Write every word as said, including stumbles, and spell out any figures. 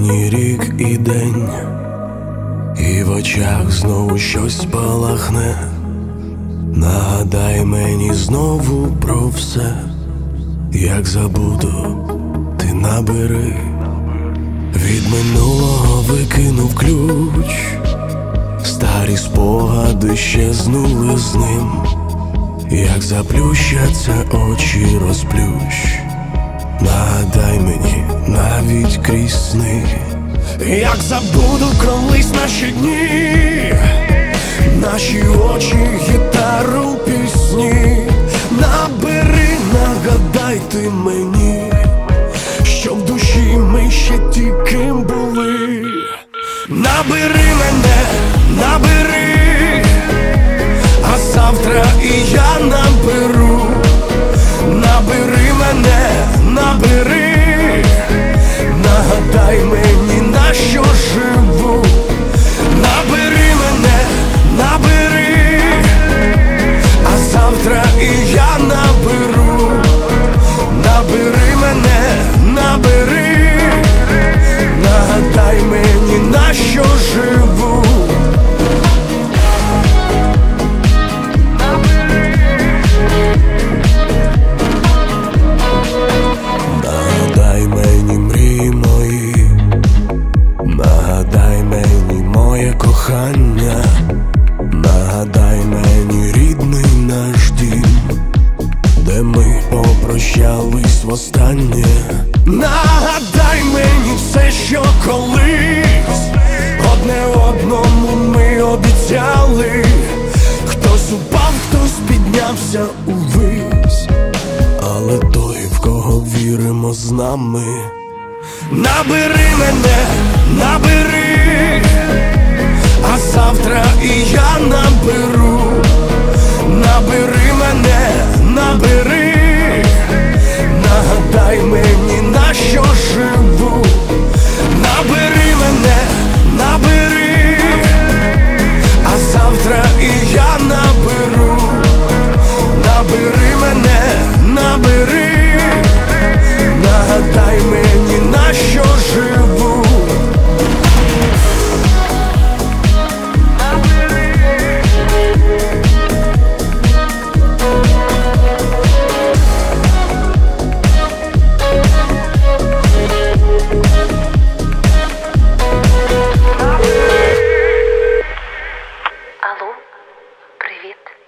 мені рік і день, і в очах знову щось спалахне. Нагадай мені знову про все, як забуду, ти набери. Від минулого викинув ключ, старі спогади щезнули з ним. Як заплющаться очі, розплющ. Нагадай мені навіть крізь сни. Як забуду колись наші дні, наші очі, гітару, пісні. Набери, нагадай ти мені, що в душі ми ще ті, ким були. Набери мене, набери, а завтра і я наберу. Набери мене, набери, нагадай мені, на що живу. Набери мене, набери, а завтра і я наберу. Набери мене, набери, нагадай мені, на що живу. Нагадай мені мрії мої, нагадай мені моє кохання, нагадай мені рідний наш дім, де ми попрощались востаннє. Нагадай мені все, що колись одне одному ми обіцяли. Хтось упав, хтось піднявся увись, але той, в кого віримо, з нами. Набери мене, набери, а завтра і я наберу. Набери мене, набери, нагадай мені, на що живу. Набери мене, набери, а завтра і я наберу. Набери мене, набери, нагадай мені, на що живу. Алло, привіт.